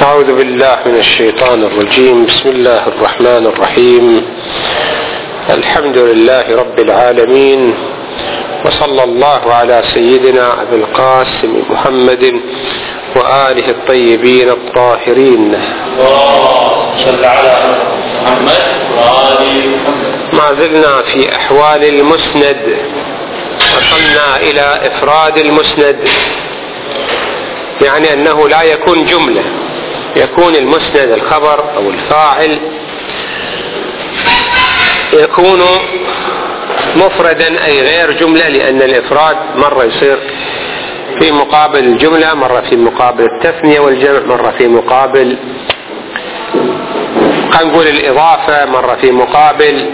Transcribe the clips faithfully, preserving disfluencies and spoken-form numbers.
أعوذ بالله من الشيطان الرجيم. بسم الله الرحمن الرحيم. الحمد لله رب العالمين، وصلى الله على سيدنا أبي القاسم محمد وآله الطيبين الطاهرين. صل على محمد وآل محمد. ما زلنا في أحوال المسند، وصلنا إلى إفراد المسند، يعني أنه لا يكون جملة، يكون المسند الخبر أو الفاعل يكون مفردا أي غير جملة، لأن الإفراد مرة يصير في مقابل الجملة، مرة في مقابل التثنية والجمع، مرة في مقابل خلينا نقول الإضافة، مرة في مقابل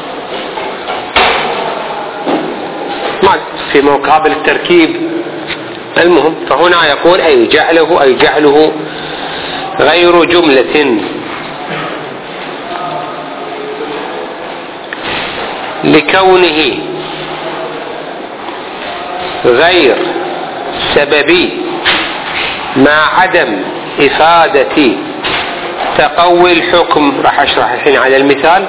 في مقابل التركيب. المهم فهنا يقول أي جعله أي جعله غير جملة، لكونه غير سببي مع عدم إفادة تقوي الحكم. راح أشرح الحين على المثال.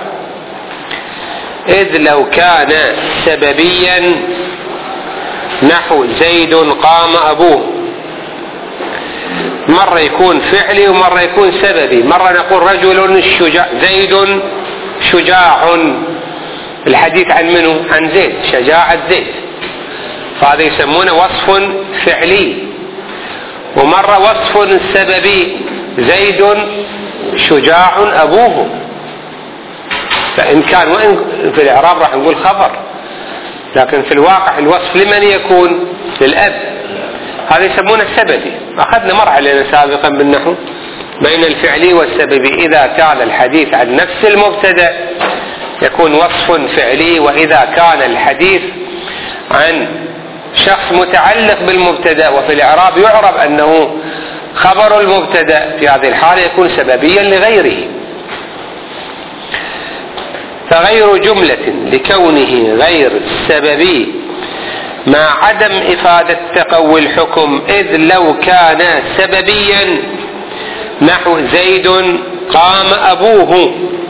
إذ لو كان سببيا نحو زيد قام أبوه، مرة يكون فعلي ومرة يكون سببي. مرة نقول رجل شجاع، زيد شجاع، الحديث عن منه؟ عن زيد، شجاعة زيد، فهذا يسمونه وصف فعلي. ومرة وصف سببي، زيد شجاع أبوه. فإن كان وإن في الإعراب راح نقول خبر، لكن في الواقع الوصف لمن يكون؟ للأب. هذا يسمونه السببي. أخذنا مر علينا سابقا بالنحو بين الفعلي والسببي. إذا كان الحديث عن نفس المبتدأ يكون وصف فعلي، وإذا كان الحديث عن شخص متعلق بالمبتدأ وفي الإعراب يعرب أنه خبر المبتدأ، في هذه الحالة يكون سببيا لغيره. فغير جملة لكونه غير سببي مع عدم إفادة تقوي الحكم. إذ لو كان سببيا نحو زيد قام أبوه،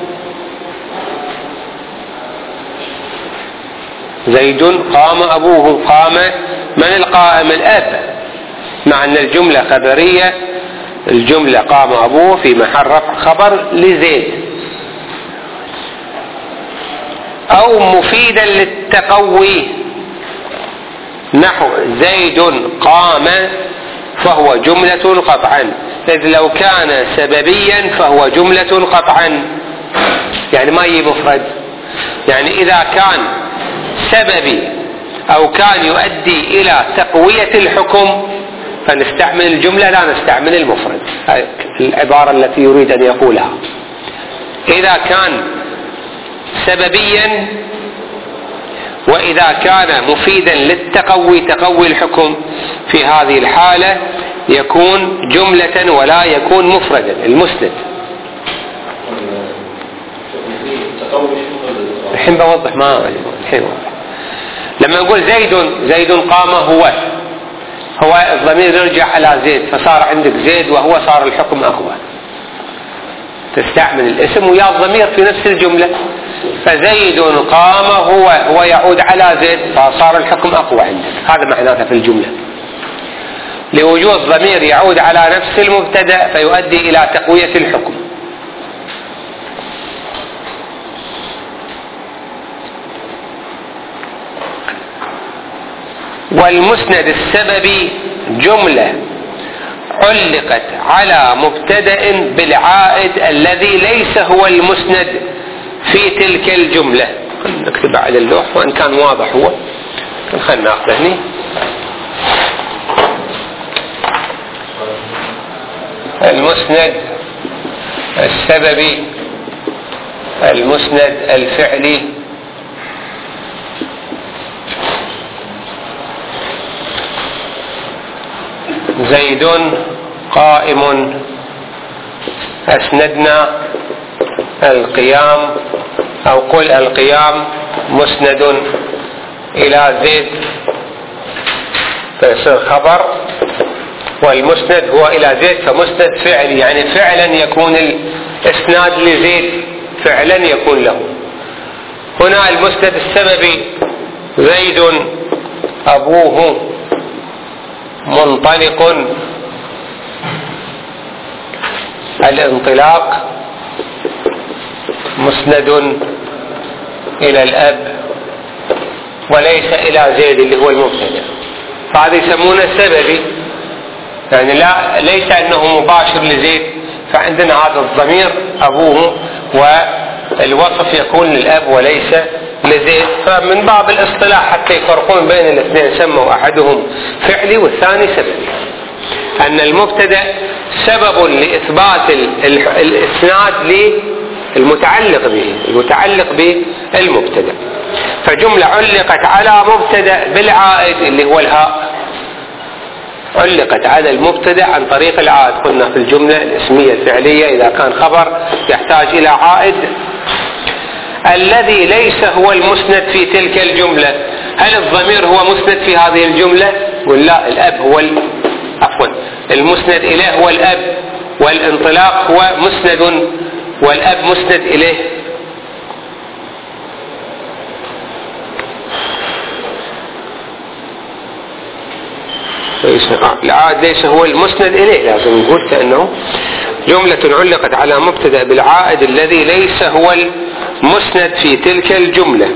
زيد قام أبوه، قام من القائم؟ الأب، مع أن الجملة خبرية. الجملة قام أبوه في محل رفع خبر لزيد. أو مفيدا للتقوي نحو زيد قام فهو جملة قطعا. إذ لو كان سببيا فهو جملة قطعا، يعني ما يجي مفرد. يعني إذا كان سببي أو كان يؤدي إلى تقوية الحكم فنستعمل الجملة، لا نستعمل المفرد. هذه العبارة التي يريد أن يقولها. إذا كان سببيا وإذا كان مفيدا للتقوي تقوي الحكم، في هذه الحالة يكون جملة ولا يكون مفردا. المسند الحين بوضح، ما الحين وضح. لما نقول زيد زيد قام، هو هو الضمير يرجع على زيد، فصار عندك زيد وهو صار الحكم أقوى. تستعمل الاسم ويا الضمير في نفس الجملة. فزيد قام هو هو يعود على زيد، فصار الحكم أقوى عندك. هذا معناته في الجملة، لوجود ضمير يعود على نفس المبتدأ فيؤدي إلى تقوية الحكم. والمسند السببي جملة علقت على مبتدأ بالعائد الذي ليس هو المسند في تلك الجملة. نكتب على اللوح وإن كان واضح هو، خلنا ناخذه هني. المسند السببي، المسند الفعلي، زيد قائم، أسندنا القيام، أو قل القيام مسند إلى زيد فيصير خبر والمسند هو إلى زيد فمسند فعلي، يعني فعلا يكون الإسناد لزيد، فعلا يكون له. هنا المسند السببي زيد أبوه منطلق، الانطلاق مسند إلى الأب وليس إلى زيد اللي هو المبتدأ، فهذا يسمونه سببي، يعني لا ليس أنه مباشر لزيد، فعندنا هذا الضمير أبوه والوصف يكون للأب وليس لزيد. فمن باب الاصطلاح حتى يفرقون بين الاثنين سموا أحدهم فعلي والثاني سببي، أن المبتدأ سبب لإثبات الإسناد للمتعلق به، المتعلق بالمبتدأ. فجملة علقت على مبتدأ بالعائد اللي هو الهاء، علقت على المبتدأ عن طريق العائد. قلنا في الجملة الاسمية الفعلية إذا كان خبر يحتاج إلى عائد. الذي ليس هو المسند في تلك الجملة، هل الضمير هو مسند في هذه الجملة؟ ولا الأب هو عفوا المسند إليه هو الأب، والانطلاق هو مسند والأب مسند إليه. العائد ليس هو المسند إليه، لازم نقول كأنه جملة علقت على مبتدأ بالعائد الذي ليس هو المسند في تلك الجملة،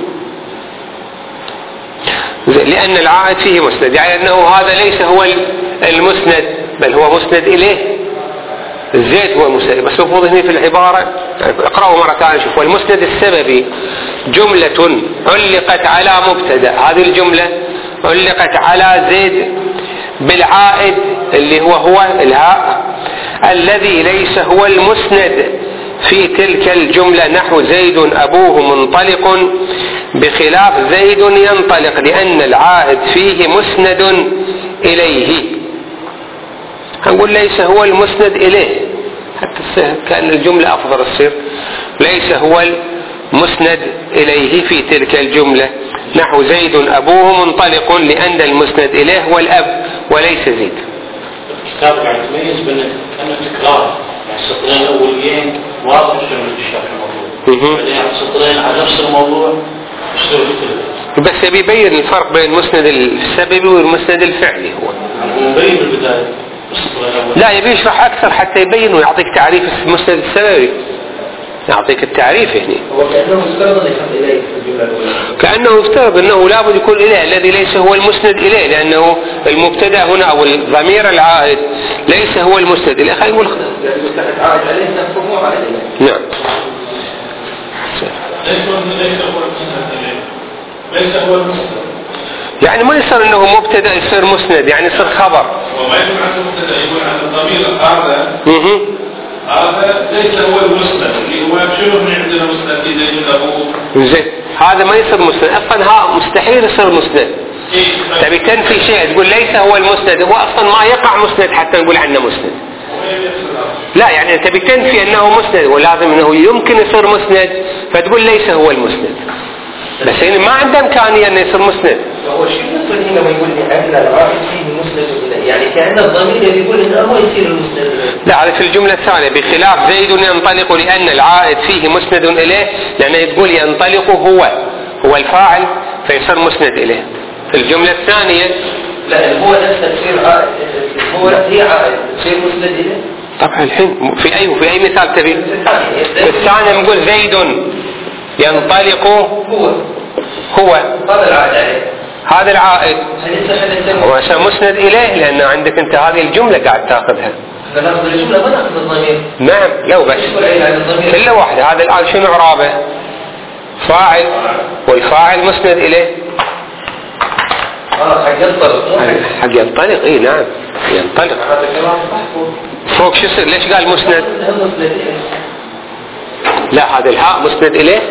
لأن العائد فيه مسند، يعني أنه هذا ليس هو المسند بل هو مسند إليه. الزيت هو مسند، بس المفروض هنا في العبارة اقرأوا مرة ثانية شوف. والمسند السببي جملة علقت على مبتدأ، هذه الجملة علقت على زيد بالعائد اللي هو هو الهاء الذي ليس هو المسند في تلك الجملة، نحو زيد أبوه منطلق بخلاف زيد ينطلق، لأن العائد فيه مسند إليه. هنقول ليس هو المسند إليه حتى كأن الجملة أفضل تصير ليس هو المسند إليه في تلك الجملة، نحو زيد أبوه منطلق، لأن المسند إليه هو الأب وليس زيد. الكتاب يعني تميز بين أنه تكرار، يعني السطرين الأولين واضح شنو الشرح الموضوع، بعدين السطرين على نفس الموضوع شنو الكتاب. بس يبي يبين الفرق بين المسند السببي والمسند الفعلي. هو مبين بالبداية السطرين الأولين، لا يبي يشرح أكثر حتى يبين ويعطيك تعريف المسند السببي، يعطيك التعريف هنا. هو كأنه مفترض يحط إليه في الجملة الأولى، كأنه مفترض أنه لابد يكون إليه الذي ليس هو المسند إليه، لأنه المبتدأ هنا أو الضمير العائد ليس هو المسند إليه. خلينا نقول عائد عليه نفسه مو عائد إليه. نعم. ليس هو المسند إليه، ليس هو المسند، يعني ما يصير أنه مبتدأ يصير مسند، يعني يصير خبر. وما يكون عن المبتدأ يكون عن الضمير هذا اها هذا ليس هو المسند اللي هو شنو من عندنا مسند في زيد أبوه. زين هذا ما يصير مسند اصلا، ها مستحيل يصير مسند. تبي تنفي شيء تقول ليس هو المسند، هو اصلا ما يقع مسند حتى نقول عنه مسند. لا يعني تبي تنفي انه مسند ولازم انه يمكن يصير مسند، فتقول ليس هو المسند، بس يعني ما عنده امكانيه انه يصير مسند. هو شو يقصد هنا لما يقول لي ان العائد فيه مسند إليه؟ يعني كأن الضمير يقول انه هو يصير المسند. لا هذا في الجملة الثانية، بخلاف زيد ينطلق لأن العائد فيه مسند إليه، لأنه يقول ينطلق هو هو الفاعل فيصير مسند إليه. في الجملة الثانية لا هو نفسه تصير عائد، هو هي عائد تصير مسند إليه. طبعا الحين في أي في أي مثال تبي؟ في الثانية نقول زيد ينطلق هو هو هذا العائد عليه، هذا العائد هو مسند إليه، لأن عندك أنت هذه الجملة قاعد تأخذها. فنأخذ الجملة ما نأخذ الضمير. نعم لو بس كله واحدة. هذا الآن شنو إعرابه؟ فاعل، والفاعل مسند إليه. آه حق ينطلق. حق ينطلق إيه نعم ينطلق. هذا كلام صح. فوق شو يصير؟ ليش قال مسند؟ لا هذا الهاء مسند إليه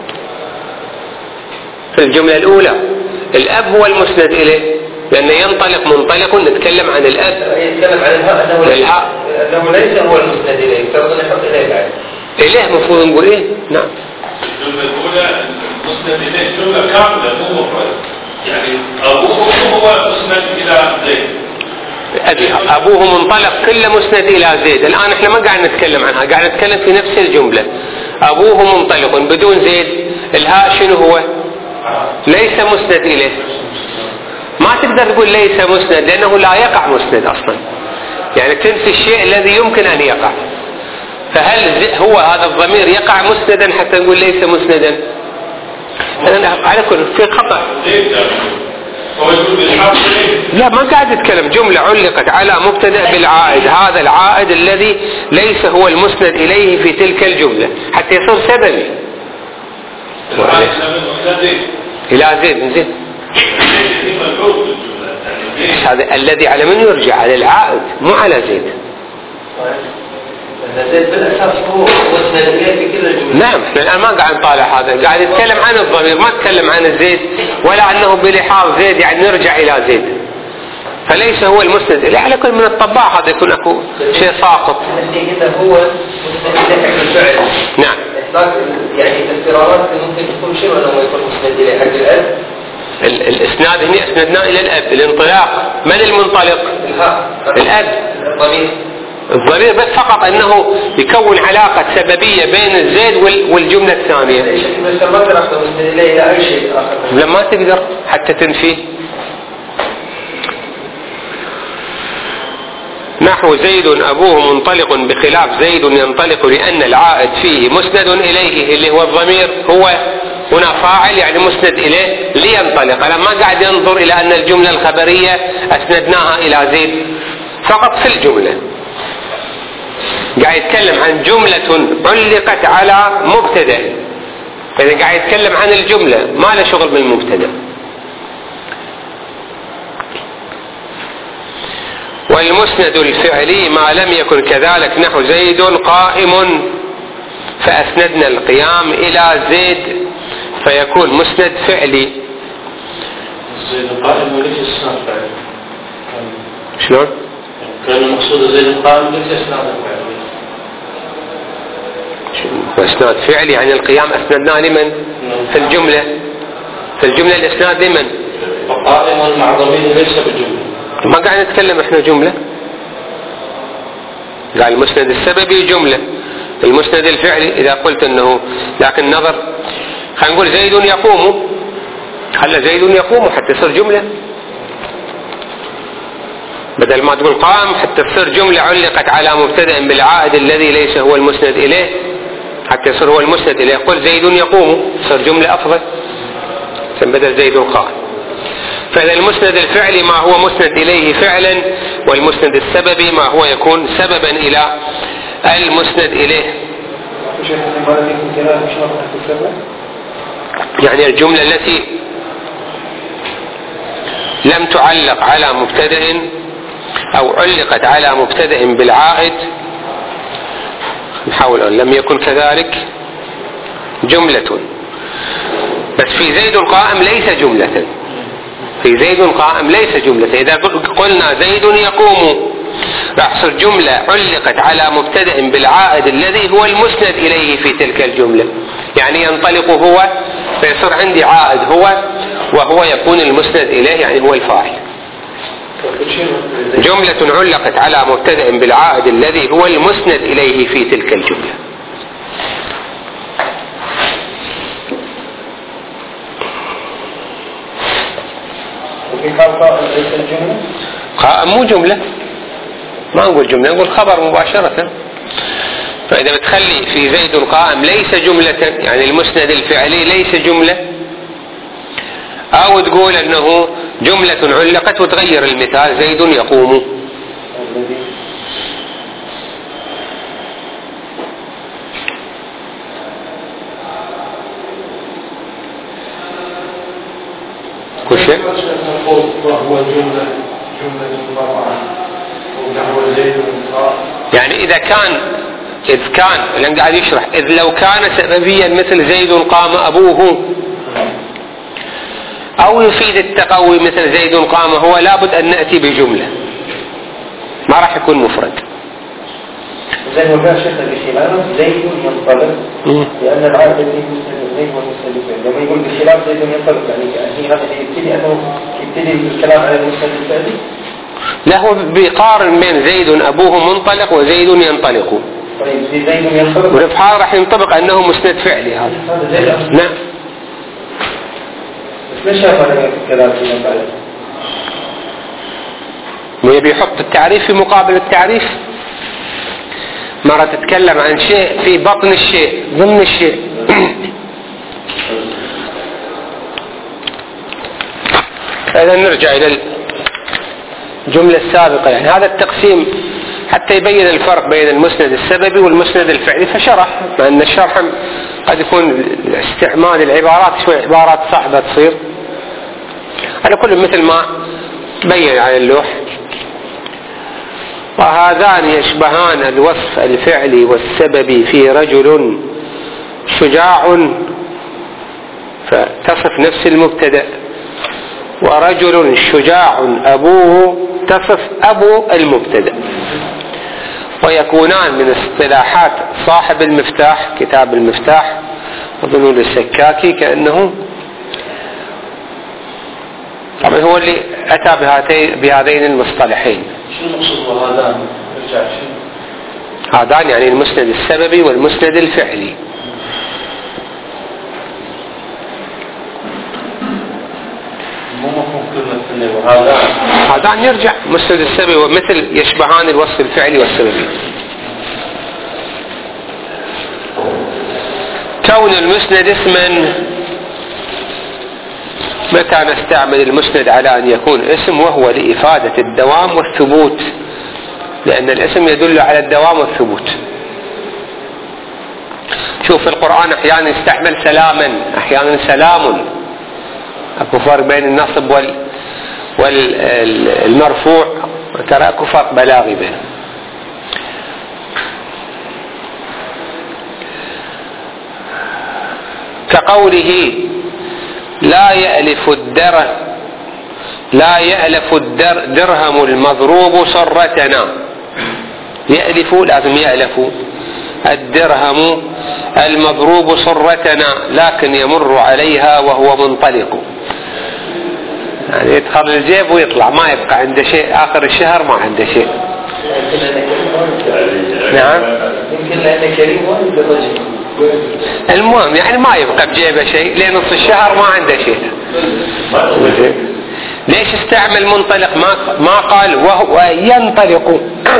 في الجملة الأولى. الأب هو المسند إليه لأنه ينطلق منطلق، نتكلم عن الأب. يتكلم عن الهاء أنه الهاء أنه ليس هو المسند إليه، يفترض أن يحط إليه بعد. إليه مفروض نقول إيه؟ نعم. الجملة الأولى المسند إليه جملة كاملة مو مفرد، يعني أبوه هو مسند إلى زيد. أبوه منطلق كله مسند إلى زيد. الآن إحنا ما قاعد نتكلم عنها، قاعد نتكلم في نفس الجملة. أبوه منطلق بدون زيد، الهاء شنو هو؟ ليس مسند إليه. ما تقدر تقول ليس مسند لأنه لا يقع مسند أصلا، يعني تنفي الشيء الذي يمكن أن يقع. فهل هو هذا الضمير يقع مسندا حتى نقول ليس مسندا؟ على كل في خطأ. لا، ما قاعد يتكلم جملة علقت على مبتدأ بالعائد، هذا العائد الذي ليس هو المسند إليه في تلك الجملة حتى يصير سببي إلى زيد. زيد هذا الذي على من يرجع؟ على العائد مو على زيد. زيد بالأساس هو مسند إليه في كل الجملة. نعم، احنا الآن ما قاعد نطالع هذا، قاعد يتكلم عن الضمير، ما تكلم عن الزيد ولا أنه بلحاظ زيد يعني نرجع إلى زيد، فليس هو المسند إليه. على كل من الطباع هذا يكون أكو شيء ساقط. هو مسند إليه الفعل. نعم. يعني الاضطرارات ممكن تكون شيء ولا ما يكون مسند إليه حق الأب. الإسناد هنا أسندنا إلى الأب، الانطلاق من المنطلق؟ الأب. الضمير. الضمير بس فقط أنه يكون علاقة سببية بين الزيد والجملة الثانية. بس ما تقدر مسند إليه إلى أي شيء آخر. لما تقدر حتى تنفيه. نحو زيد أبوه منطلق بخلاف زيد ينطلق، لأن العائد فيه مسند إليه اللي هو الضمير، هو هنا فاعل يعني مسند إليه لينطلق. أنا ما قاعد ينظر إلى أن الجملة الخبرية أسندناها إلى زيد فقط في الجملة، قاعد يتكلم عن جملة علقت على مبتدأ، فإذا قاعد يتكلم عن الجملة ما له شغل بالمبتدأ. والمسند الفعلي ما لم يكن كذلك، نحو زيد قائم فأسندنا القيام إلى زيد فيكون مسند فعلي. زيد قائم وليس إسناد فعلي. شلون؟ كان المقصود زيد قائم ليس إسناد فعلي. إسناد فعلي يعني القيام أسندناه لمن؟ في الجملة. في الجملة الإسناد لمن؟ قائم مع ضمير ليس بالجملة. ما قاعد نتكلم احنا جملة، قال المسند السببي جملة، المسند الفعلي إذا قلت أنه، لكن نظر خلينا نقول زيد يقوم، خلى زيد يقوم حتى يصير جملة، بدل ما تقول قام حتى تصير جملة علقت على مبتدأ بالعائد الذي ليس هو المسند إليه حتى يصير هو المسند إليه. قل زيد يقوم صار جملة أفضل بدل زيد قائم. فإذا المسند الفعلي ما هو مسند إليه فعلا، والمسند السببي ما هو يكون سببا إلى المسند إليه. يعني الجملة التي لم تعلق على مبتدأ أو علقت على مبتدأ بالعائد، نحاول أن لم يكن كذلك جملة، بس في زيد القائم ليس جملة، في زيد قائم ليس جملة. إذا قلنا زيد يقوم راح تصير جملة علقت على مبتدأ بالعائد الذي هو المسند إليه في تلك الجملة، يعني ينطلق هو فيصير عندي عائد هو، وهو يكون المسند إليه يعني هو الفاعل. جملة علقت على مبتدأ بالعائد الذي هو المسند إليه في تلك الجملة. قائم مو جملة، ما نقول جملة، نقول خبر مباشرة. فإذا بتخلي في زيد قائم ليس جملة يعني المسند الفعلي ليس جملة، أو تقول أنه جملة علقت وتغير المثال زيد يقوم. كل شيء وهو جملة جملة طبعا ونحو زيد يعني إذا كان إذ كان لأن قاعد يشرح إذ لو كان سببيا مثل زيد قام أبوه، أو يفيد التقوي مثل زيد قام هو، لابد أن نأتي بجملة، ما راح يكون مفرد. زي ما قال شيخ بخلاف زيد ينطلق، لأن العائد فيه مسند زيد والمسند الفعلي. لما يقول بخلاف زيد ينطلق يعني هذا يبتدي أنه يبتدي الكلام على المسند الفعلي. له بيقارن بين زيد أبوه منطلق وزيد ينطلق. طيب في زيد ينطلق وفي حال راح ينطبق أنه مسند فعلي هذا. نعم. بس ليش هذا الكلام في بعد؟ ويبي يحط التعريف في مقابل التعريف. مرة تتكلم عن شيء في بطن الشيء ضمن الشيء. إذا نرجع إلى الجملة السابقة، يعني هذا التقسيم حتى يبين الفرق بين المسند السببي والمسند الفعلي، فشرح، مع أن الشرح قد يكون استعمال العبارات شوي عبارات صعبة تصير، على كل مثل ما بين على اللوح. وهذان يشبهان الوصف الفعلي والسببي في رجل شجاع فتصف نفس المبتدأ، ورجل شجاع أبوه تصف أبو المبتدأ، ويكونان من اصطلاحات صاحب المفتاح كتاب المفتاح وظنون السكاكي، كأنه طبعا هو اللي أتى بهاتين بهذين المصطلحين. شو المقصود بهذان؟ ارجع شو؟ هذان يعني المسند السببي والمسند الفعلي. مو مفهوم كلمة سنة وهذان. هذان يرجع مسند السببي ومثل يشبهان الوصف الفعلي والسببي. كون المسند اسما، متى نستعمل المسند على أن يكون اسم؟ وهو لإفادة الدوام والثبوت، لأن الاسم يدل على الدوام والثبوت. شوف في القرآن أحيانا يستعمل سلاما، أحيانا سلام، أكو فرق بين النصب وال والمرفوع، وترى أكو فرق بلاغي بينه. كقوله لا يألف الدر لا يألف الدر درهم المضروب صرتنا. يألف لازم يألف الدرهم المضروب صرتنا، لكن يمر عليها وهو منطلق، يعني يدخل الجيب ويطلع، ما يبقى عنده شيء آخر الشهر، ما عنده شيء. نعم. يمكن لأنه كريم وايد الرجل. المهم يعني ما يبقى بجيبه شيء لنص الشهر، ما عنده شيء. ليش استعمل منطلق؟ ما ما قال وهو ينطلق.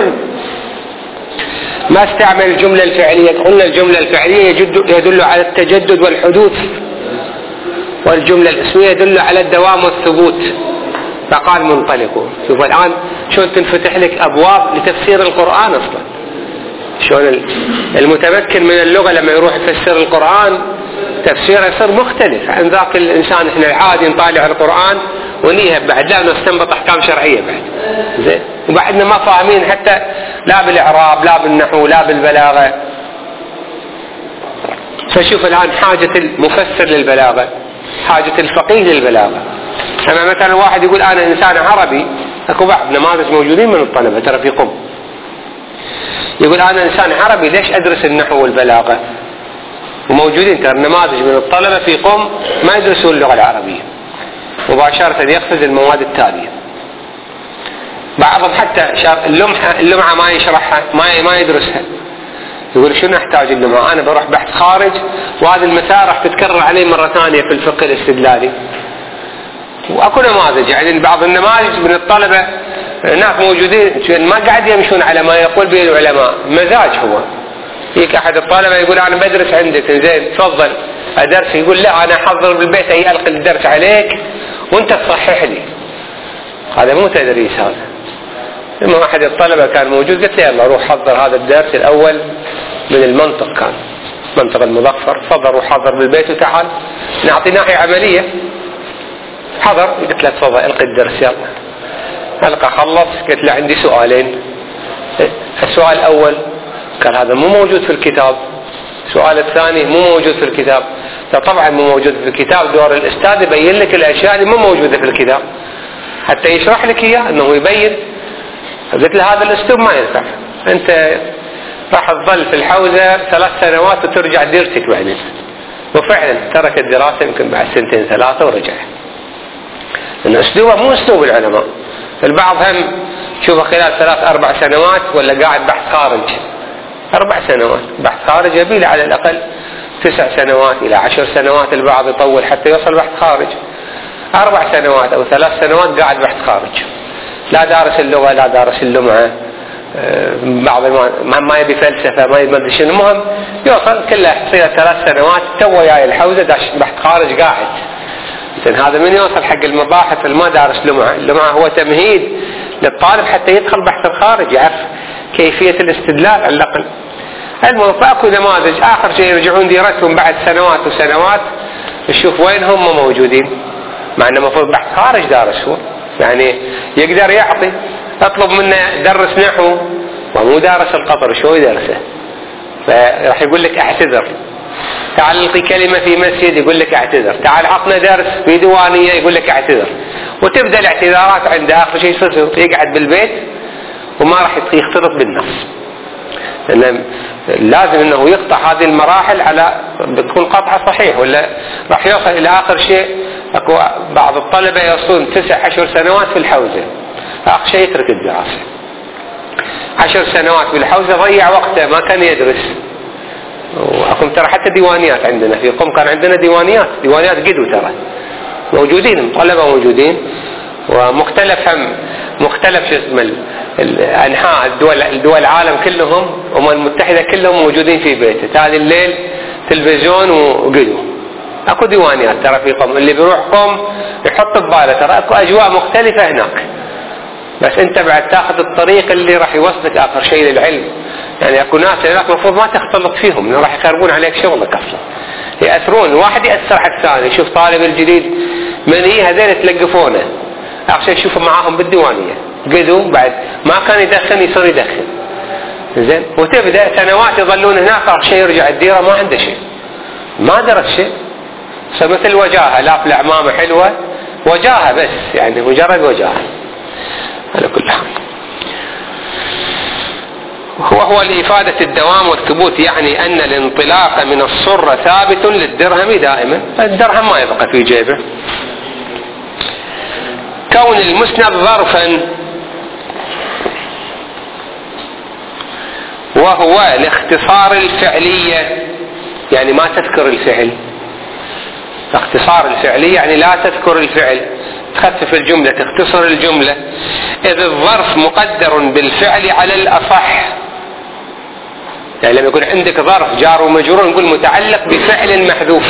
ما استعمل الجملة الفعلية. قلنا الجملة الفعلية يدل على التجدد والحدوث، والجملة الاسمية يدل على الدوام والثبوت، فقال منطلق. شوف الآن شلون تنفتح لك أبواب لتفسير القرآن أصلا. شلون المتمكن من اللغة لما يروح يفسر القرآن تفسيره يصير مختلف عن ذاك الإنسان احنا العادي نطالع القرآن ونيهب بعد، لا نستنبط أحكام شرعية بعد زين، وبعدنا ما فاهمين حتى لا بالإعراب لا بالنحو لا بالبلاغة. فشوف الآن حاجة المفسر للبلاغة، حاجة الفقيه للبلاغة. أما مثلا واحد يقول أنا إنسان عربي، أكو بعض نماذج موجودين من الطلبة ترى في قم، يقول أنا إنسان عربي ليش أدرس النحو والبلاغة؟ وموجودين ترى نماذج من الطلبة في قم ما يدرسون اللغة العربية، مباشرة يقصد المواد التالية. بعضهم حتى اللمحة اللمعة ما يشرحها، ما ما يدرسها، يقول شنو احتاج اللمعة؟ أنا بروح بحث خارج وهذه المسائل راح تتكرر علي مرة ثانية في الفقه الاستدلالي. واكو نماذج يعني بعض النماذج من الطلبة هناك موجودين ما قاعد يمشون على ما يقول به العلماء، مزاج هو. يجيك احد الطلبة يقول انا بدرس عندك، زين تفضل ادرس، يقول لا انا احضر بالبيت اي القي الدرس عليك وانت تصحح لي. هذا مو تدريس هذا. لما احد الطلبة كان موجود قلت له يلا روح حضر هذا الدرس الاول من المنطق، كان منطق المظفر، تفضل روح حضر بالبيت وتعال نعطي ناحية عملية. حضر قلت له تفضل القي الدرس يلا. القى خلص قلت له عندي سؤالين. السؤال الاول قال هذا مو موجود في الكتاب، السؤال الثاني مو موجود في الكتاب. طبعا مو موجود في الكتاب، دور الاستاذ يبين لك الاشياء اللي مو موجودة في الكتاب حتى يشرح لك اياه انه يبين. قلت له هذا الاسلوب ما ينفع، انت راح تظل في الحوزة ثلاث سنوات وترجع ديرتك بعدين. وفعلا ترك الدراسة يمكن بعد سنتين ثلاثة ورجع، لأن أسلوبه مو أسلوب العلماء. البعض هم شوفه خلال ثلاث أربع سنوات ولا قاعد بحث خارج. أربع سنوات بحث خارج يبيل على الأقل تسع سنوات إلى عشر سنوات، البعض يطول حتى يوصل بحث خارج. أربع سنوات أو ثلاث سنوات قاعد بحث خارج، لا دارس اللغة لا دارس اللمعة، بعض ما, ما يبي فلسفة ما يبي شنو، المهم يوصل كله تصير ثلاث سنوات تو جاي الحوزة داش بحث خارج قاعد. إذن هذا من يوصل حق المباحث اللي ما دارس لمعة. اللمعة هو تمهيد للطالب حتى يدخل بحث الخارج، يعرف كيفية الاستدلال على الأقل. المهم فأكو نماذج آخر شيء يرجعون ديرتهم بعد سنوات وسنوات يشوف وين هم موجودين، مع أنه المفروض بحث خارج دارس هو، يعني يقدر يعطي. اطلب منه درس نحو ومو دارس القطر شو يدرسه، فراح يقول لك اعتذر. تعال القي كلمة في مسجد يقول لك اعتذر، تعال عطنا درس في ديوانية يقول لك اعتذر، وتبدأ الاعتذارات عنده. آخر شيء يصير يقعد بالبيت وما راح يختلط بالنص. لازم انه يقطع هذه المراحل على بتكون قطعة صحيح، ولا راح يوصل الى اخر شيء. اكو بعض الطلبة يوصلون تسع عشر سنوات في الحوزة، اخر شيء يترك الدراسة. عشر سنوات في الحوزة ضيع وقته ما كان يدرس. واكو ترى حتى ديوانيات عندنا في قم كان عندنا ديوانيات ديوانيات قدو ترى موجودين، الطلبة موجودين، ومختلف هم مختلف شو اسمه الانحاء الدول الدول العالم كلهم الامم المتحده كلهم موجودين في بيته. تالي الليل تلفزيون وقدو. اكو ديوانيات ترى في قم، اللي بيروح قم يحط بباله ترى اكو اجواء مختلفه هناك، بس انت بعد تاخذ الطريق اللي راح يوصلك اخر شيء للعلم. يعني اكو ناس هناك المفروض ما تختلط فيهم لانه راح يخربون عليك شغلك اصلا، ياثرون. واحد ياثر على الثاني. يشوف طالب الجديد من هي هذول تلقفونه اخر شيء يشوفه معاهم بالديوانيه قدوا، بعد ما كان يدخن يصير يدخن زين، وتبدا سنوات يظلون هناك. اخر شيء يرجع الديره ما عنده شيء، ما درس شيء. مثل وجاهه لاف العمامه حلوه وجاهه بس، يعني مجرد وجاهه. على كل حال هو هو لإفادة الدوام والثبوت، يعني أن الانطلاق من الصرة ثابت للدرهم دائما، الدرهم ما يبقى في جيبه. كون المسند ظرفا وهو لاختصار الفعلية، يعني ما تذكر الفعل. اختصار الفعلية يعني لا تذكر الفعل، تخفف الجملة تختصر الجملة. إذ الظرف مقدر بالفعل على الأصح، يعني لما يكون عندك ظرف جار ومجرور نقول متعلق بفعل محذوف.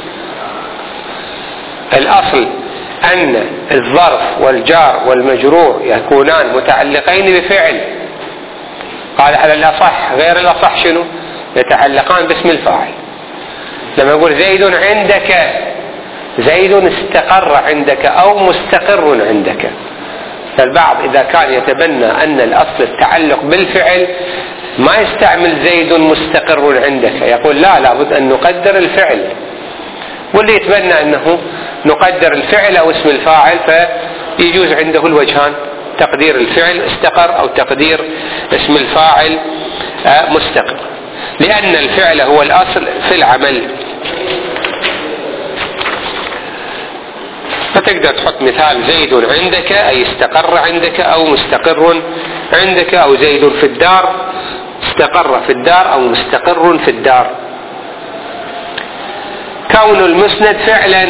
الأصل أن الظرف والجار والمجرور يكونان متعلقين بفعل، قال على الأصح. غير الأصح شنو؟ يتعلقان باسم الفاعل. لما يقول زيد عندك، زيد استقر عندك أو مستقر عندك. فالبعض إذا كان يتبنى أن الأصل التعلق بالفعل ما يستعمل زيد مستقر عندك، يقول لا لابد أن نقدر الفعل. واللي يتبنى أنه نقدر الفعل أو اسم الفاعل فيجوز عنده الوجهان، تقدير الفعل استقر أو تقدير اسم الفاعل مستقر، لأن الفعل هو الأصل في العمل. فتقدر تحط مثال زيد عندك أي استقر عندك أو مستقر عندك، أو زيد في الدار استقر في الدار أو مستقر في الدار. كون المسند فعلا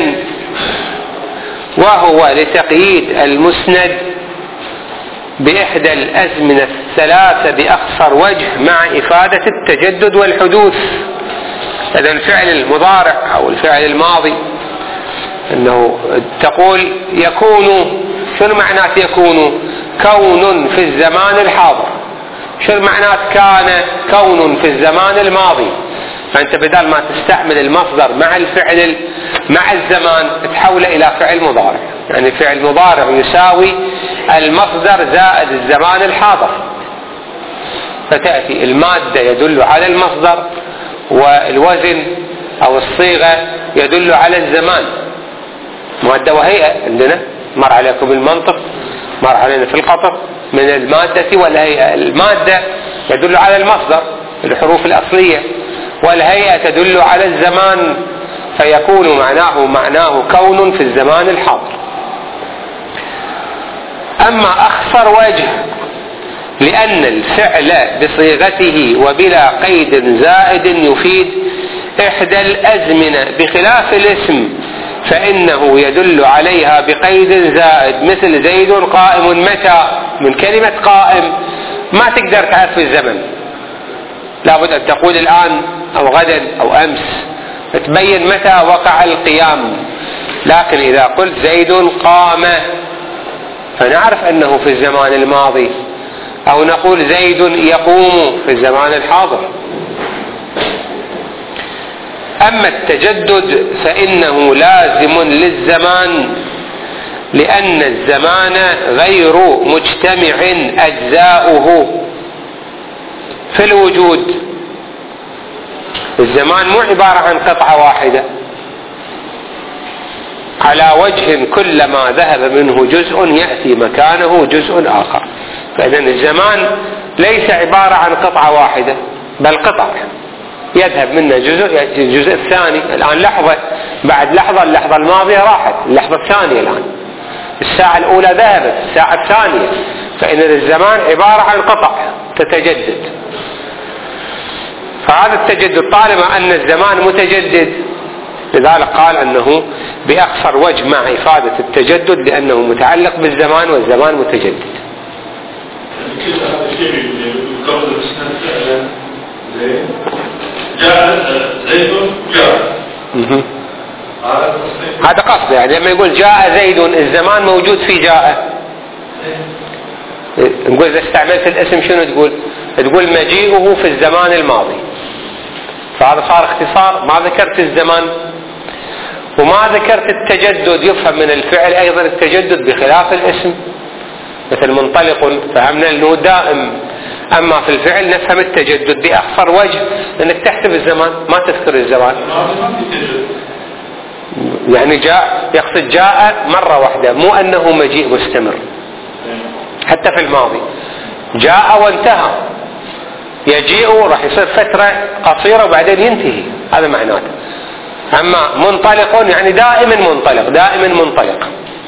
وهو لتقييد المسند بإحدى الأزمنة الثلاثة بأقصر وجه مع إفادة التجدد والحدوث. إذا الفعل المضارع أو الفعل الماضي أنه تقول يكون، شنو معنات يكون؟ كون في الزمان الحاضر. شنو معنات كان؟ كون في الزمان الماضي. فأنت بدل ما تستعمل المصدر مع الفعل مع الزمان تحوله إلى فعل مضارع، يعني فعل مضارع يساوي المصدر زائد الزمان الحاضر. فتأتي المادة يدل على المصدر، والوزن أو الصيغة يدل على الزمان. مادة وهيئة عندنا مر عليكم المنطق، مر علينا في القطر من المادة والهيئة. المادة يدل على المصدر الحروف الأصلية، والهيئة تدل على الزمان، فيكون معناه معناه كون في الزمان الحاضر. أما أخصر وجه لأن الفعل بصيغته وبلا قيد زائد يفيد إحدى الأزمنة بخلاف الاسم فإنه يدل عليها بقيد زائد مثل زيد قائم متى. من كلمة قائم ما تقدر تعرف الزمن، لابد أن تقول الآن أو غدا أو أمس، تبين متى وقع القيام. لكن إذا قلت زيد قام فنعرف أنه في الزمان الماضي، أو نقول زيد يقوم في الزمان الحاضر. أما التجدد فإنه لازم للزمان، لأن الزمان غير مجتمع أجزاؤه في الوجود. الزمان مو عبارة عن قطعة واحدة على وجه كلما ذهب منه جزء يأتي مكانه جزء آخر. فإذا الزمان ليس عبارة عن قطعة واحدة بل قطع يذهب منه جزء يأتي الجزء الثاني. الآن لحظة بعد لحظة، اللحظة الماضية راحت، اللحظة الثانية الآن، الساعة الأولى ذهبت، الساعة الثانية. فإذا الزمان عبارة عن قطع تتجدد. فهذا التجدد طالما أن الزمان متجدد، لذلك قال أنه بأقصر وجه مع إفادة التجدد لأنه متعلق بالزمان والزمان متجدد. هذا قصده، يعني لما يقول جاء زيد الزمان موجود في جاء. نقول إذا استعملت الاسم شنو تقول؟ تقول مجيئه في الزمان الماضي، فهذا صار اختصار، ما ذكرت الزمان وما ذكرت التجدد. يفهم من الفعل أيضا التجدد بخلاف الاسم، مثل منطلق فهمنا أنه دائم، أما في الفعل نفهم التجدد بأخفر وجه أنك تحسب الزمان ما تذكر الزمان. يعني جاء يقصد جاء مرة واحدة، مو أنه مجيء مستمر. حتى في الماضي جاء وانتهى، يجيء راح يصير فترة قصيرة وبعدين ينتهي، هذا معناته. أما منطلق يعني دائما منطلق، دائما منطلق.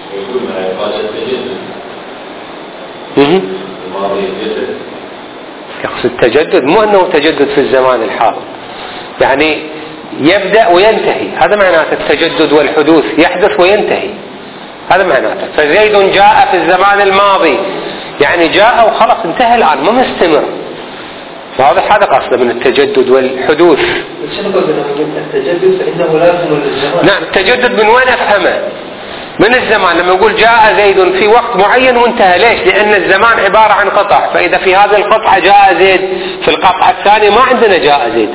يقصد تجدد، مو أنه تجدد في الزمان الحاضر، يعني يبدأ وينتهي، هذا معناته التجدد والحدوث، يحدث وينتهي، هذا معناته. فزيد جاء في الزمان الماضي يعني جاء وخلاص انتهى الآن، ما مستمر. واضح؟ هذا قصده من التجدد والحدوث. التجدد فإنه لازم للزمان. نعم، التجدد من وين أفهمه؟ من الزمان. لما يقول جاء زيد في وقت معين وانتهى، ليش؟ لأن الزمان عبارة عن قطع، فإذا في هذه القطعة جاء زيد، في القطعة الثانية ما عندنا جاء زيد.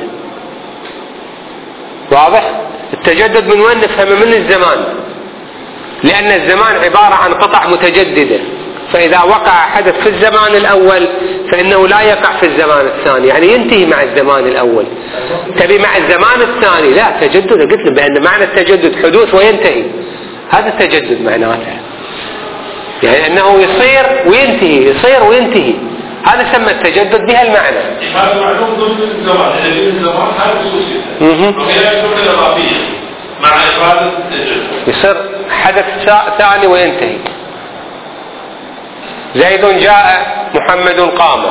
واضح؟ التجدد من وين نفهمه؟ من الزمان، لأن الزمان عبارة عن قطع متجددة، فإذا وقع حدث في الزمان الأول فإنه لا يقع في الزمان الثاني، يعني ينتهي مع الزمان الأول. تبي مع الزمان الثاني لا تجدد، قلت له بأن معنى التجدد حدوث وينتهي، هذا التجدد معناته، يعني أنه يصير وينتهي، يصير وينتهي، هذا سمى التجدد بهالمعنى. هذا معلوم ضمن الزمان، يعني الزمان هذا خصوصية وهي جملة إضافية مع إفادة التجدد، يصير حدث ثاني وينتهي. زيد جاء، محمد قام،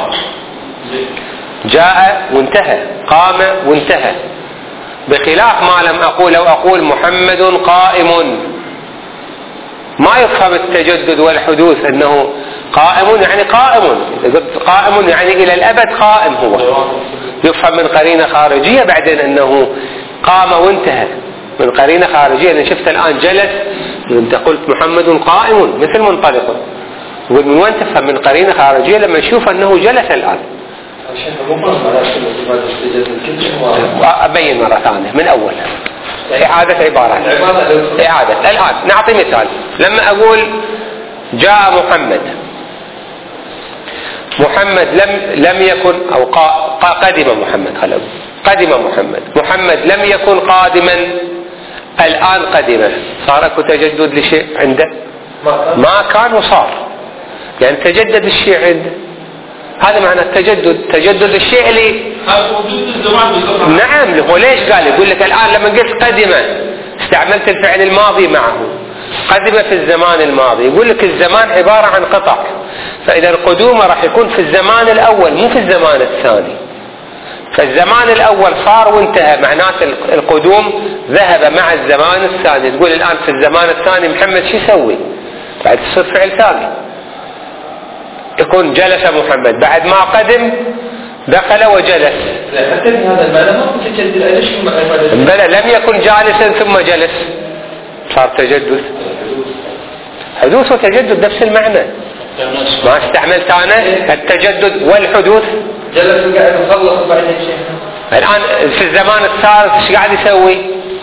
جاء وانتهى، قام وانتهى، بخلاف ما لم أقول أو أقول محمد قائم، ما يفهم التجدد والحدوث أنه قائم يعني قائم، قائم يعني إلى الأبد قائم، هو يفهم من قرينة خارجية بعدين أنه قام وانتهى، من قرينة خارجية. أنا شفت الآن جلس، أنت قلت محمد قائم مثل منطلق، يقول من وين تفهم؟ من قرينة خارجية لما يشوف أنه جلس الآن. أبين مرة ثانية من أول، إعادة عبارة، إعادة. الآن نعطي مثال، لما أقول جاء محمد، محمد لم لم يكن أو قدم محمد، خلوا قدم محمد، محمد لم يكن قادما، الآن قدم، صار اكو تجدد لشيء عنده؟ ما كان وصار، يعني تجدد الشيء عنده، هذا معنى التجدد، تجدد الشيء اللي هذا موجود في الزمان. نعم، هو ليش قال؟ يقول لك الآن لما قلت قدم استعملت الفعل الماضي معه، قدم في الزمان الماضي، يقول لك الزمان عبارة عن قطع، فإذا القدوم راح يكون في الزمان الأول مو في الزمان الثاني. فالزمان الأول صار وانتهى، معناته القدوم ذهب مع الزمان الثاني. تقول الآن في الزمان الثاني محمد شو يسوي؟ بعد تصير فعل ثاني، يكون جلس محمد، بعد ما قدم دخل وجلس. لا حتى في هذا المعنى ما متجدد ليش بلى لم يكن جالسا ثم جلس، صار تجدد. حدوث وتجدد نفس المعنى، ما استعملت أنا التجدد والحدوث. جلس وقاعد يخلص بعدين شيء. الآن في الزمان الثالث ايش قاعد يسوي؟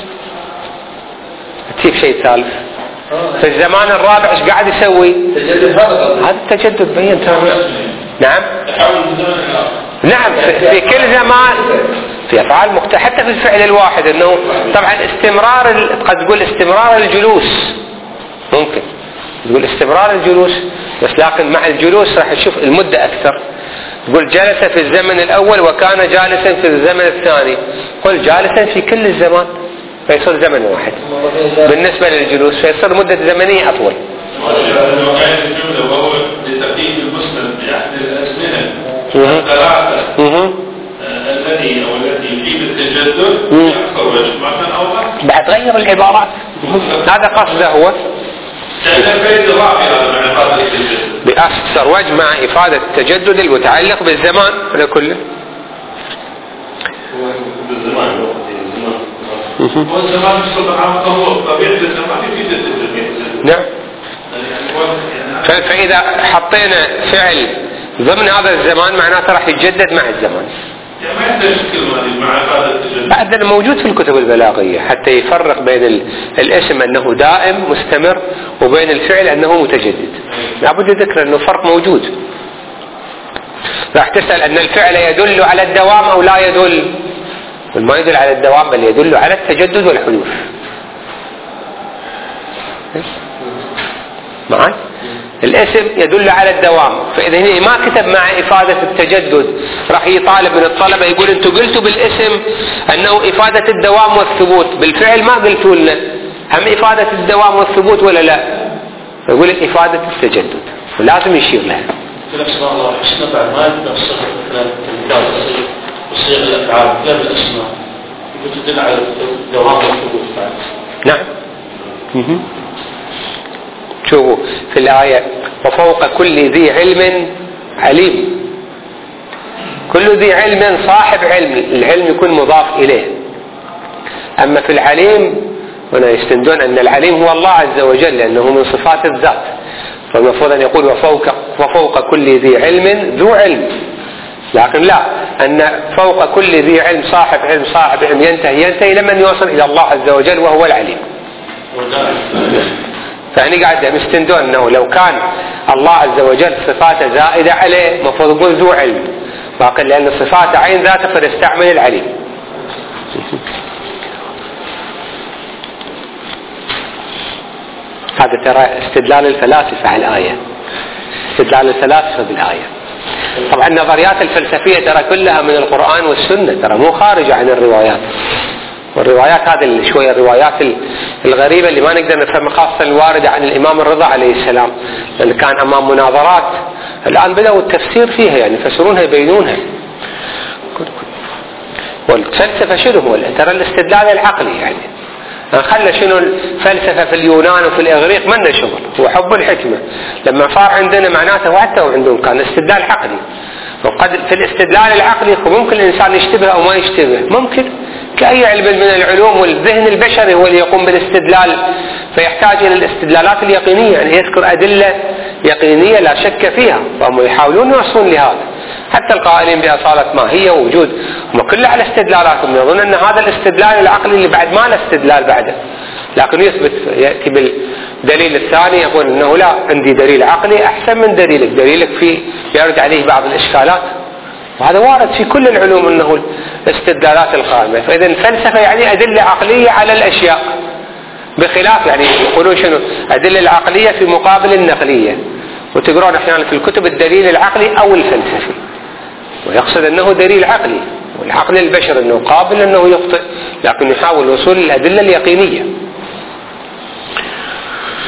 تجيب شيء ثالث. في الزمان الرابع ايش قاعد يسوي؟ تجدد هذا هذا التجدد بين تماما. نعم نعم في, في كل زمان في افعال مختلفه، حتى في الفعل الواحد انه طبعا استمرار، قد تقول استمرار الجلوس، ممكن تقول استمرار الجلوس، بس لكن مع الجلوس راح تشوف المده اكثر. تقول جلس في الزمن الاول وكان جالسا في الزمن الثاني، قل جالسا في كل الزمان فيصير زمن واحد بالنسبه للجلوس، فيصير مده زمنيه اطول. وهو لتقييد المسلم بأحد الأزمنة الثلاثة الذي أو التي يفيد التجدد يحصل وجه ما كان أوضح بعد غير العبارات. هذا قصده هو بأكثر وجه مع إفادة التجدد المتعلق بالزمان على كله. والزمان يصبح طبيعة الزمان يفيد التجدد. نعم. فإذا حطينا فعل ضمن هذا الزمان معناته راح يتجدد مع الزمان. يعني ما يحتاج كلمة مع هذا التجدد. هذا موجود في الكتب البلاغية حتى يفرق بين الاسم أنه دائم مستمر وبين الفعل أنه متجدد. لابد ذكر أنه فرق موجود. راح تسأل أن الفعل يدل على الدوام أو لا يدل؟ ما يدل على الدوام بل يدل على التجدد والحدوث. معي؟ الاسم يدل على الدوام، فإذا هنا ما كتب مع إفادة التجدد راح يطالب من الطلبة يقول أنتم قلتوا بالاسم أنه إفادة الدوام والثبوت، بالفعل ما قلتوا لنا هم إفادة الدوام والثبوت ولا لا؟ يقول لك إفادة التجدد ولازم يشير لها. الأسماء الله حسنى بعد ما يبدأ الصفة مثلا الكاف وصيغ الأفعال لا بالأسماء يقول تدل على الدوام والثبوت بعد. نعم. مه. شوفوا في الآية وفوق كل ذي علم عليم. كل ذي علم صاحب علم، العلم يكون مضاف إليه. أما في العليم هنا يستندون أن العليم هو الله عز وجل لأنه من صفات الذات، فالمفروض أن يقول وفوق, وفوق كل ذي علم ذو علم، لكن لا، أن فوق كل ذي علم صاحب علم صاحب علم ينتهي ينتهي لمن يوصل إلى الله عز وجل وهو العليم. فأني قاعد مستندون أنه لو كان الله عز وجل صفاته زائدة عليه مفروض يقول ذو علم، لكن لأن صفاته عين ذاته فنستعمل العليم. هذا ترى استدلال الفلاسفة على الآية، استدلال الفلاسفة بالآية. طبعا النظريات الفلسفية ترى كلها من القرآن والسنة، ترى مو خارجة عن الروايات، والروايات هذه شوية الروايات الغريبة اللي ما نقدر نفهمها، خاصة الواردة عن الإمام الرضا عليه السلام، لأن كان أمام مناظرات الآن بدأوا التفسير فيها، يعني يفسرونها يبينونها. والفلسفة شنو هو؟ ترى الاستدلال العقلي، يعني خلى شنو الفلسفة في اليونان وفي الإغريق منا شغل، هو حب الحكمة. لما صار عندنا معناته وحتى عندهم كان استدلال عقلي، وقد في الاستدلال العقلي ممكن الإنسان يشتبه أو ما يشتبه، ممكن كأي علم من العلوم، والذهن البشري هو اللي يقوم بالاستدلال، فيحتاج إلى الاستدلالات اليقينية، يعني يذكر أدلة يقينية لا شك فيها، فهم يحاولون يوصلون لهذا. حتى القائلين بأصالة ما هي وجود هم كله على استدلالاتهم، يظن أن هذا الاستدلال العقلي اللي بعد ما له استدلال بعده، لكن يثبت يأتي بالدليل الثاني يقول أنه لا، عندي دليل عقلي أحسن من دليلك، دليلك فيه يرد عليه بعض الإشكالات، وهذا وارد في كل العلوم أنه الاستدلالات القائمة. فإذا الفلسفة يعني أدلة عقلية على الأشياء، بخلاف يعني يقولون شنو أدلة العقلية في مقابل النقلية، وتقرون أحيانا في الكتب الدليل العقلي أو الفلسفي، ويقصد أنه دليل عقلي، والعقل البشر أنه قابل أنه يخطئ، لكن يحاول الوصول للأدلة اليقينية.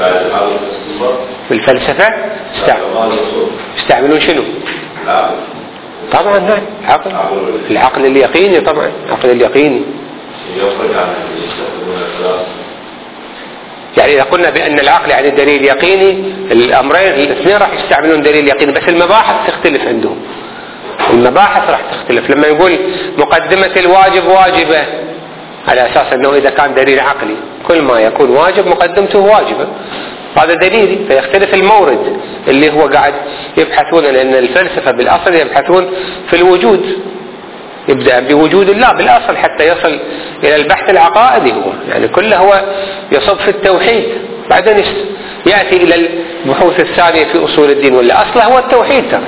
في الفلسفة يستعملون شنو؟ طبعا نعم العقل العقل اليقيني طبعا العقل اليقيني. يعني إذا قلنا بأن العقل يعني دليل يقيني الأمرين الاثنين راح يستعملون دليل يقيني بس المباحث تختلف عندهم. المباحث راح تختلف. لما يقول مقدمة الواجب واجبة على أساس أنه إذا كان دليل عقلي كل ما يكون واجب مقدمته واجبة هذا دليلي فيختلف المورد اللي هو قاعد يبحثون لأن الفلسفة بالأصل يبحثون في الوجود يبدأ بوجود الله بالأصل حتى يصل إلى البحث العقائدي هو يعني كله هو يصب في التوحيد بعدين يأتي إلى البحوث الثانية في أصول الدين ولا أصله هو التوحيد ترى.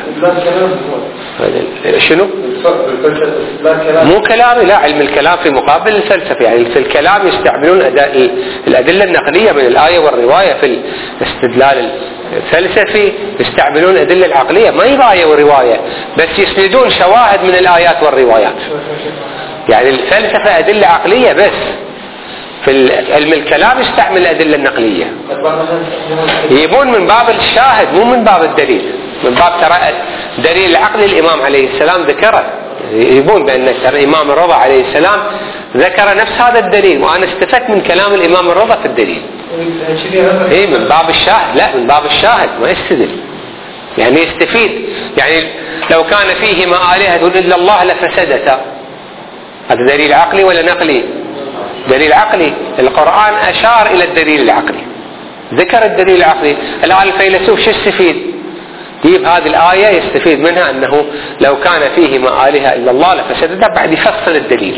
شنو؟ مو كلامي لا علم الكلام في مقابل الفلسفة يعني في الكلام يستعملون الأدلة النقلية من الآية والرواية في الاستدلال الفلسفي يستعملون الأدلة العقلية ما هي آية ورواية بس يسندون شواهد من الآيات والروايات يعني الفلسفة أدلة عقلية بس في علم الكلام يستعمل الأدلة النقلية يبون من باب الشاهد مو من باب الدليل من باب ترى دليل العقل الإمام عليه السلام ذكره يبون بأن الإمام الرضا عليه السلام ذكر نفس هذا الدليل وأنا استفدت من كلام الإمام الرضا في الدليل إيه من باب الشاهد لا من باب الشاهد ما يستدل يعني يستفيد يعني لو كان فيهما آلهة إلا الله لفسدتا هذا دليل عقلي ولا نقلي؟ دليل عقلي. القرآن أشار إلى الدليل العقلي ذكر الدليل العقلي. الآن الفيلسوف شو يستفيد؟ يجيب هذه الآية يستفيد منها أنه لو كان فيهما آلهة إلا الله لفسدتا بعد يفصل الدليل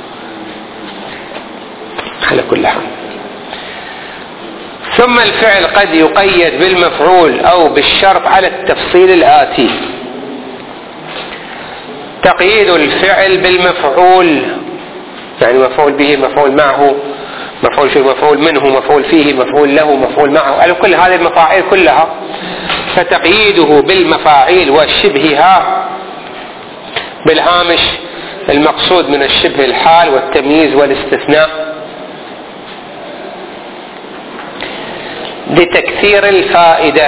على كل حال. ثم الفعل قد يقيد بالمفعول أو بالشرط على التفصيل الآتي. تقييد الفعل بالمفعول يعني مفعول به مفعول معه مفعول فيه مفعول منه مفعول فيه مفعول له مفعول معه على كل هذه المفاعيل كلها فتقييده بالمفاعيل وشبهها بالهامش المقصود من الشبه الحال والتمييز والاستثناء لتكثير الفائدة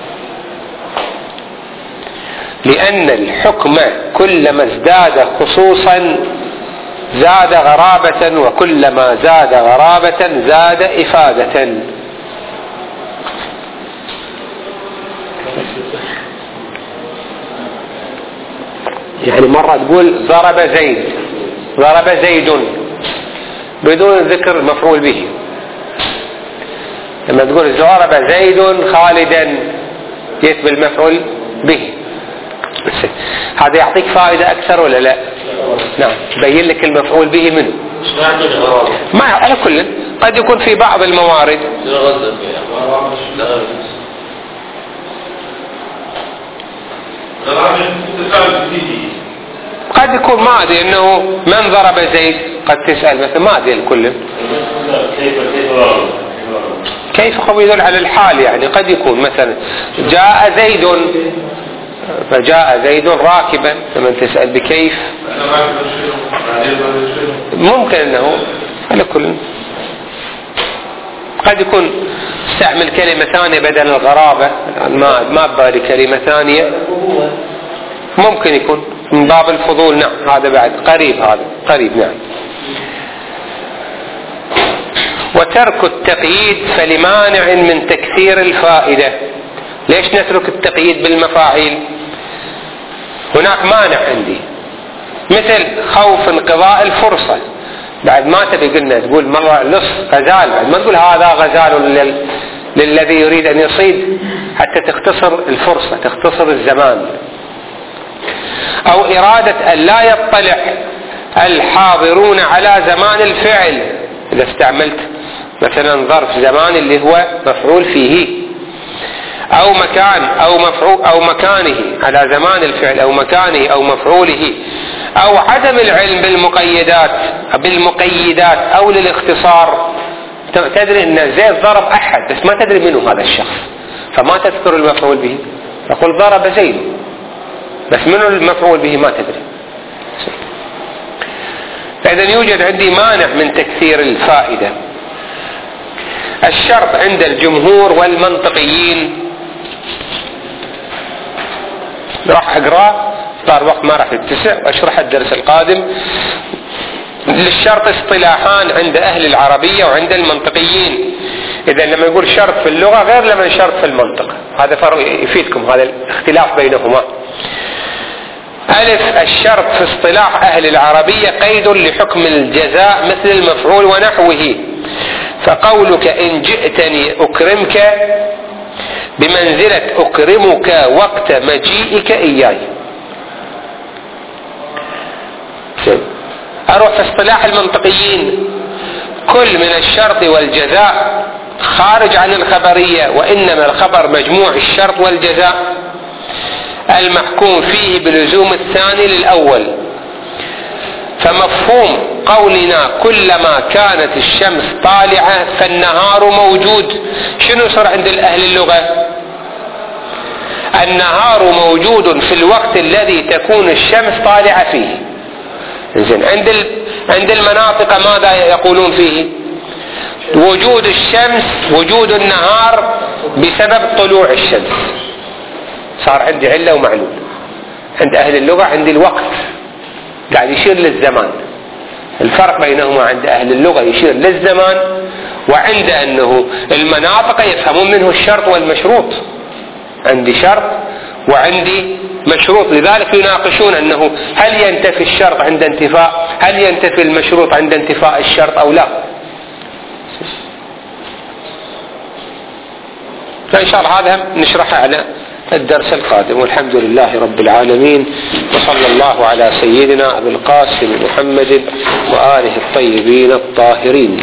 لأن الحكم كلما ازداد خصوصا زاد غرابة وكلما زاد غرابة زاد إفادة. يعني مرة تقول ضرب زيد ضرب زيد بدون ذكر مفعول به لما تقول ضرب زيد خالدا جيت بالمفعول به هذا يعطيك فائدة أكثر ولا لا؟ نعم بين لك المفعول به منه ما على كل قد يكون في بعض الموارد قد يكون ما أدري أنه من ضرب زيد قد تسأل مثلا ما أدري الكل كيف هو يدل على الحال يعني قد يكون مثلا جاء زيد فجاء زيد راكبا لما تسأل بكيف ممكن أنه على كل قد يكون استعمل كلمة ثانية بدل الغرابة ما ما ببالي كلمة ثانية ممكن يكون من باب الفضول نعم هذا بعد قريب هذا قريب نعم. وترك التقييد فلمانع من تكثير الفائدة. ليش نترك التقييد بالمفاعيل؟ هناك مانع عندي مثل خوف انقضاء الفرصة بعد ما تبي قلنا تقول مرة لص غزال بعد ما تقول هذا غزال لل... للذي يريد أن يصيد حتى تختصر الفرصة تختصر الزمان. أو إرادة أن لا يطلع الحاضرون على زمان الفعل إذا استعملت مثلا ظرف زمان اللي هو مفعول فيه أو مكان أو مفعول أو مكانه على زمان الفعل أو مكانه أو مفعوله أو عدم العلم بالمقيدات بالمقيدات أو للاختصار. تدري أن زيد ضرب أحد بس ما تدري منه هذا الشخص فما تذكر المفعول به تقول ضرب زيد بس منه المفعول به ما تدري. فإذا يوجد عندي مانع من تكثير الفائدة. الشرط عند الجمهور والمنطقيين راح اقراه، صار وقت ما راح يتسع واشرح الدرس القادم. للشرط اصطلاحان عند اهل العربية وعند المنطقيين. اذا لما يقول شرط في اللغة غير لما شرط في المنطق، هذا فرق يفيدكم هذا الاختلاف بينهما. ألف، الشرط في اصطلاح أهل العربية قيد لحكم الجزاء مثل المفعول ونحوه، فقولك إن جئتني أكرمك بمنزلة أكرمك وقت مجيئك إياي. أروح في اصطلاح المنطقيين، كل من الشرط والجزاء خارج عن الخبرية، وإنما الخبر مجموع الشرط والجزاء المحكوم فيه بلزوم الثاني للأول. فمفهوم قولنا كلما كانت الشمس طالعة فالنهار موجود، شنو صار عند أهل اللغة؟ النهار موجود في الوقت الذي تكون الشمس طالعة فيه. إنزين عند عند المناطق ماذا يقولون فيه؟ وجود الشمس، وجود النهار بسبب طلوع الشمس. صار عندي علة ومعلول. عند أهل اللغة عندي الوقت قاعد يشير للزمان. الفرق بينهما عند أهل اللغة يشير للزمان، وعند أنه المناطق يفهمون منه الشرط والمشروط. عندي شرط وعندي مشروط، لذلك يناقشون أنه هل ينتفي الشرط عند انتفاء، هل ينتفي المشروط عند انتفاء الشرط أو لا. فإن شاء الله هذا نشرحه على الدرس القادم، والحمد لله رب العالمين، وصلى الله على سيدنا أبي القاسم محمد وآله الطيبين الطاهرين.